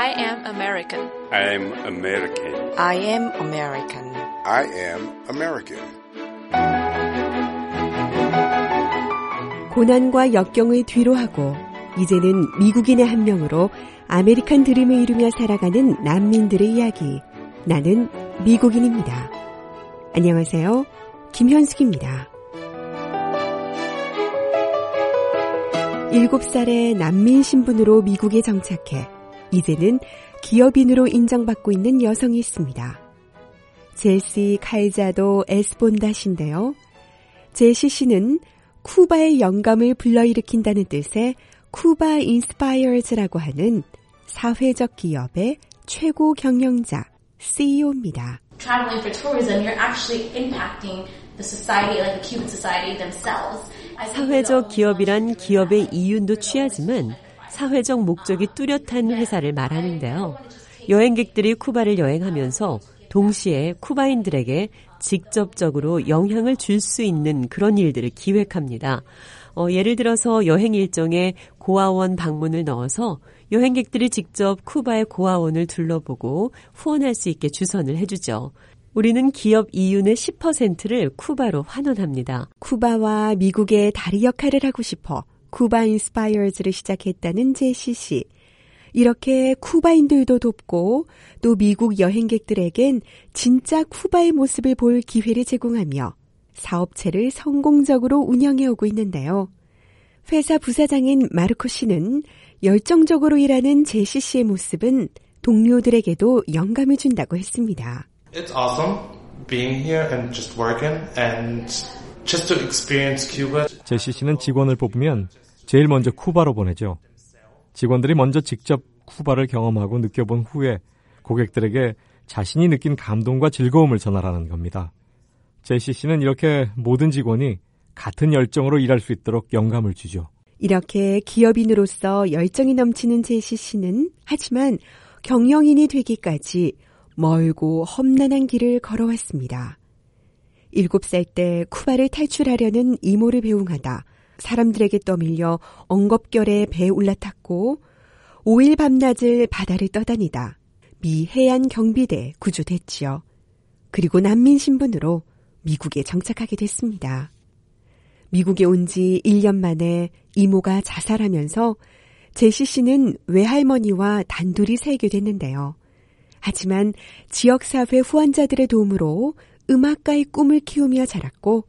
I am American. I am American. I am American. I am American. 고난과 역경을 뒤로하고 이제는 미국인의 한 명으로 아메리칸 드림을 이루며 살아가는 난민들의 이야기. 나는 미국인입니다. 안녕하세요. 김현숙입니다. 7살의 난민 신분으로 미국에 정착해 이제는 기업인으로 인정받고 있는 여성이 있습니다. 제시 칼자도 에스본다시인데요. 제시 씨는 쿠바의 영감을 불러일으킨다는 뜻의 쿠바 인스파이어즈라고 하는 사회적 기업의 최고 경영자, CEO입니다. Traveling for tourism, you're actually impacting the society, like the Cuban society themselves. 사회적 기업이란 기업의 이윤도 취하지만 사회적 목적이 뚜렷한 회사를 말하는데요. 여행객들이 쿠바를 여행하면서 동시에 쿠바인들에게 직접적으로 영향을 줄 수 있는 그런 일들을 기획합니다. 예를 들어서 여행 일정에 고아원 방문을 넣어서 여행객들이 직접 쿠바의 고아원을 둘러보고 후원할 수 있게 주선을 해주죠. 우리는 기업 이윤의 10%를 쿠바로 환원합니다. 쿠바와 미국의 다리 역할을 하고 싶어 쿠바 인스파이어즈를 시작했다는 제시 씨. 이렇게 쿠바인들도 돕고 또 미국 여행객들에겐 진짜 쿠바의 모습을 볼 기회를 제공하며 사업체를 성공적으로 운영해오고 있는데요. 회사 부사장인 마르코 씨는 열정적으로 일하는 제시 씨의 모습은 동료들에게도 영감을 준다고 했습니다. It's awesome being here and just working and just to experience Cuba. 제시 씨는 직원을 뽑으면 제일 먼저 쿠바로 보내죠. 직원들이 먼저 직접 쿠바를 경험하고 느껴본 후에 고객들에게 자신이 느낀 감동과 즐거움을 전하라는 겁니다. 제시 씨는 이렇게 모든 직원이 같은 열정으로 일할 수 있도록 영감을 주죠. 이렇게 기업인으로서 열정이 넘치는 제시 씨는 하지만 경영인이 되기까지 멀고 험난한 길을 걸어왔습니다. 7살 때 쿠바를 탈출하려는 이모를 배웅하다 사람들에게 떠밀려 엉겁결에 배에 올라탔고 5일 밤낮을 바다를 떠다니다 미 해안 경비대에 구조됐지요. 그리고 난민 신분으로 미국에 정착하게 됐습니다. 미국에 온 지 1년 만에 이모가 자살하면서 제시 씨는 외할머니와 단둘이 살게 됐는데요. 하지만 지역사회 후원자들의 도움으로 음악가의 꿈을 키우며 자랐고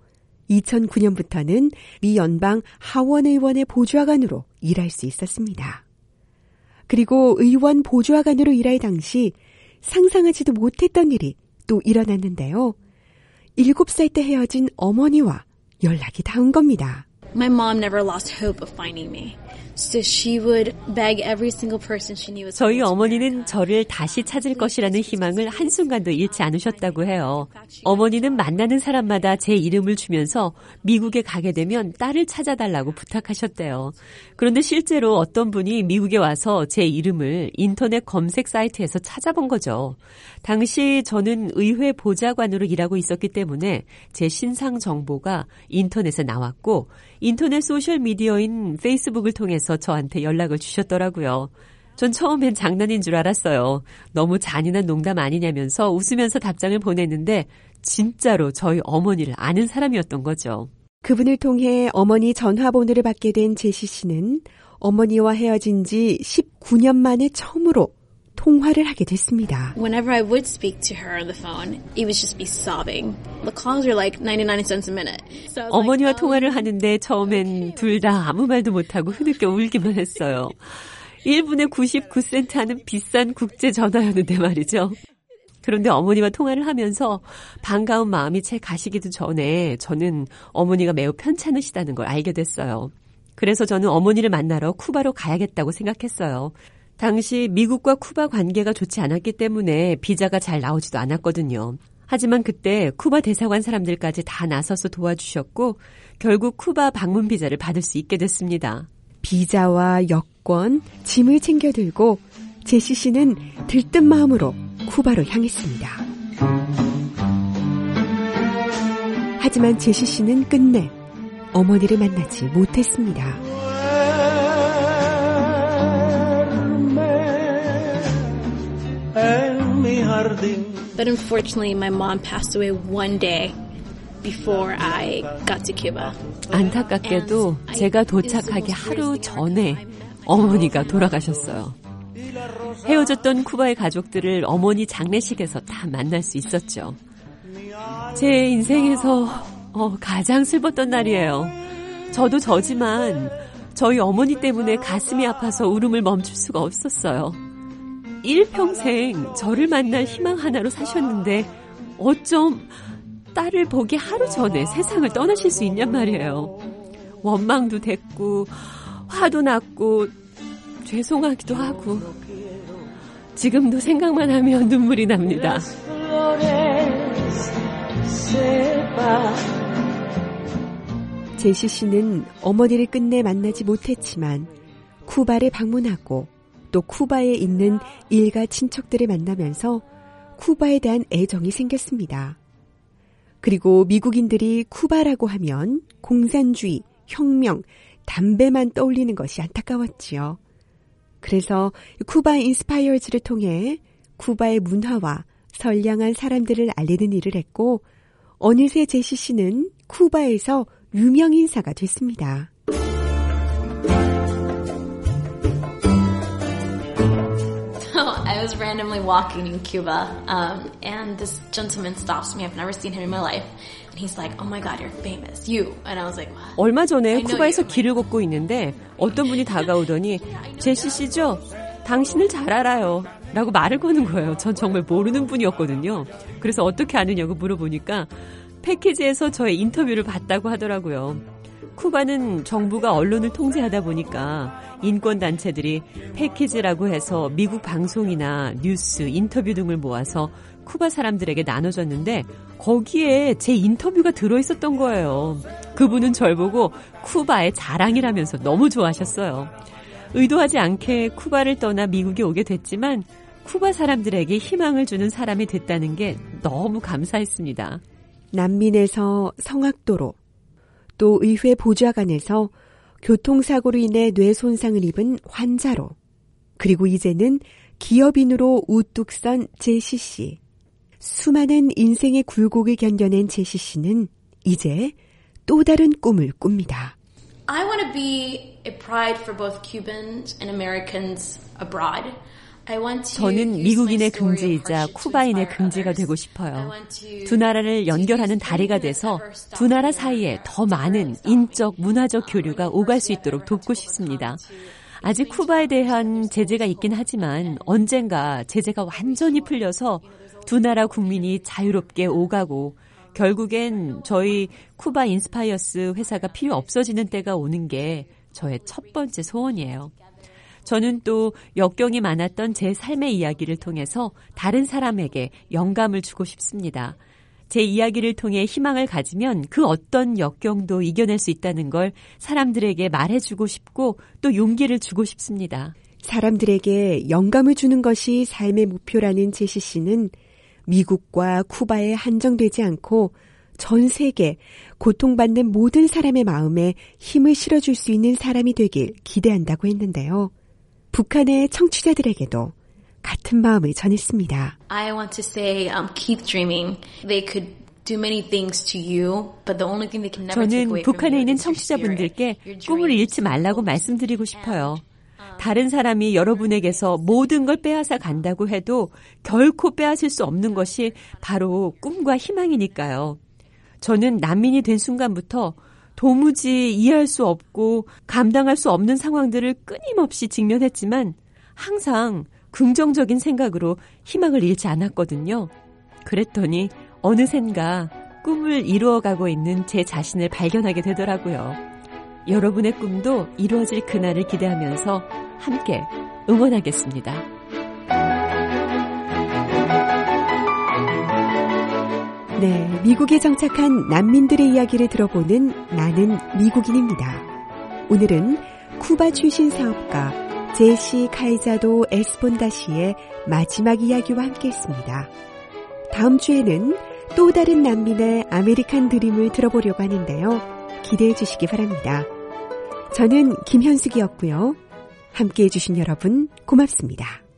2009년부터는 미 연방 하원 의원의 보좌관으로 일할 수 있었습니다. 그리고 의원 보좌관으로 일할 당시 상상하지도 못했던 일이 또 일어났는데요. 7살 때 헤어진 어머니와 연락이 닿은 겁니다. My mom never lost hope of finding me. So she would beg every single person she knew was 저희 어머니는 저를 다시 찾을 것이라는 희망을 한순간도 잃지 않으셨다고 해요. 어머니는 만나는 사람마다 제 이름을 주면서 미국에 가게 되면 딸을 찾아달라고 부탁하셨대요. 그런데 실제로 어떤 분이 미국에 와서 제 이름을 인터넷 검색 사이트에서 찾아본 거죠. 당시 저는 의회 보좌관으로 일하고 있었기 때문에 제 신상 정보가 인터넷에 나왔고 인터넷 소셜미디어인 페이스북을 통해서 저한테 연락을 주셨더라고요. 전 처음엔 장난인 줄 알았어요. 너무 잔인한 농담 아니냐면서 웃으면서 답장을 보냈는데 진짜로 저희 어머니를 아는 사람이었던 거죠. 그분을 통해 어머니 전화번호를 받게 된 제시 씨는 어머니와 헤어진 지 19년 만에 처음으로 통화를 하게 됐습니다. Whenever I would speak to her on the phone, it would just be sobbing. The calls were like 99 cents a minute. So 어머니와 통화를 하는데 처음엔 둘 다 아무 말도 못하고 흐느껴 울기만 했어요. 1분에 99센트 하는 비싼 국제 전화였는데 말이죠. 그런데 어머니와 통화를 하면서 반가운 마음이 채 가시기도 전에 저는 어머니가 매우 편찮으시다는 걸 알게 됐어요. 그래서 저는 어머니를 만나러 쿠바로 가야겠다고 생각했어요. 당시 미국과 쿠바 관계가 좋지 않았기 때문에 비자가 잘 나오지도 않았거든요. 하지만 그때 쿠바 대사관 사람들까지 다 나서서 도와주셨고 결국 쿠바 방문 비자를 받을 수 있게 됐습니다. 비자와 여권, 짐을 챙겨 들고 제시 씨는 들뜬 마음으로 쿠바로 향했습니다. 하지만 제시 씨는 끝내 어머니를 만나지 못했습니다. But unfortunately, my mom passed away one day before I got to Cuba. 안타깝게도 제가 도착하기 하루 전에 어머니가 돌아가셨어요. 헤어졌던 쿠바의 가족들을 어머니 장례식에서 다 만날 수 있었죠. 제 인생에서 가장 슬펐던 날이에요. 저도 저지만 저희 어머니 때문에 가슴이 아파서 울음을 멈출 수가 없었어요. 일평생 저를 만날 희망 하나로 사셨는데 어쩜 딸을 보기 하루 전에 세상을 떠나실 수 있냔 말이에요. 원망도 됐고 화도 났고 죄송하기도 하고 지금도 생각만 하면 눈물이 납니다. 제시 씨는 어머니를 끝내 만나지 못했지만 쿠바를 방문하고 또 쿠바에 있는 일가 친척들을 만나면서 쿠바에 대한 애정이 생겼습니다. 그리고 미국인들이 쿠바라고 하면 공산주의, 혁명, 담배만 떠올리는 것이 안타까웠지요. 그래서 쿠바 인스파이어즈를 통해 쿠바의 문화와 선량한 사람들을 알리는 일을 했고 어느새 제시 씨는 쿠바에서 유명 인사가 됐습니다. I was randomly walking in Cuba, and this gentleman stops me. I've never seen him in my life. And he's like, oh my God, you're famous. You. And I was like, what? 얼마 전에 쿠바에서 길을 걷고 있는데 어떤 분이 다가오더니 제시 씨죠? 당신을 잘 알아요. 라고 말을 거는 거예요. 전 정말 모르는 분이었거든요. 그래서 어떻게 아느냐고 물어보니까 패키지에서 저의 인터뷰를 봤다고 하더라고요. 쿠바는 정부가 언론을 통제하다 보니까 인권단체들이 패키지라고 해서 미국 방송이나 뉴스, 인터뷰 등을 모아서 쿠바 사람들에게 나눠줬는데 거기에 제 인터뷰가 들어있었던 거예요. 그분은 절 보고 쿠바의 자랑이라면서 너무 좋아하셨어요. 의도하지 않게 쿠바를 떠나 미국에 오게 됐지만 쿠바 사람들에게 희망을 주는 사람이 됐다는 게 너무 감사했습니다. 난민에서 성악도로, 또 의회 보좌관에서 교통사고로 인해 뇌 손상을 입은 환자로, 그리고 이제는 기업인으로 우뚝 선 제시 씨. 수많은 인생의 굴곡을 견뎌낸 제시 씨는 이제 또 다른 꿈을 꿉니다. I want to be a pride for both Cubans and Americans abroad. 저는 미국인의 긍지이자 쿠바인의 긍지가 되고 싶어요. 두 나라를 연결하는 다리가 돼서 두 나라 사이에 더 많은 인적, 문화적 교류가 오갈 수 있도록 돕고 싶습니다. 아직 쿠바에 대한 제재가 있긴 하지만 언젠가 제재가 완전히 풀려서 두 나라 국민이 자유롭게 오가고 결국엔 저희 쿠바 인스파이어스 회사가 필요 없어지는 때가 오는 게 저의 첫 번째 소원이에요. 저는 또 역경이 많았던 제 삶의 이야기를 통해서 다른 사람에게 영감을 주고 싶습니다. 제 이야기를 통해 희망을 가지면 그 어떤 역경도 이겨낼 수 있다는 걸 사람들에게 말해주고 싶고 또 용기를 주고 싶습니다. 사람들에게 영감을 주는 것이 삶의 목표라는 제시 씨는 미국과 쿠바에 한정되지 않고 전 세계 고통받는 모든 사람의 마음에 힘을 실어줄 수 있는 사람이 되길 기대한다고 했는데요. 북한의 청취자들에게도 같은 마음을 전했습니다. I want to say, keep dreaming. They could do many things to you, but the only thing they can never take 저는 away from 북한에 you 있는 is your 청취자분들께 spirit. 꿈을 잃지 말라고 말씀드리고 싶어요. 다른 사람이 여러분에게서 모든 걸 빼앗아 간다고 해도 결코 빼앗을 수 없는 것이 바로 꿈과 희망이니까요. 저는 난민이 된 순간부터 도무지 이해할 수 없고 감당할 수 없는 상황들을 끊임없이 직면했지만 항상 긍정적인 생각으로 희망을 잃지 않았거든요. 그랬더니 어느샌가 꿈을 이루어가고 있는 제 자신을 발견하게 되더라고요. 여러분의 꿈도 이루어질 그날을 기대하면서 함께 응원하겠습니다. 네, 미국에 정착한 난민들의 이야기를 들어보는 나는 미국인입니다. 오늘은 쿠바 출신 사업가 제시 카이자도 에스폰다시의 마지막 이야기와 함께했습니다. 다음 주에는 또 다른 난민의 아메리칸 드림을 들어보려고 하는데요. 기대해 주시기 바랍니다. 저는 김현숙이었고요. 함께해 주신 여러분 고맙습니다.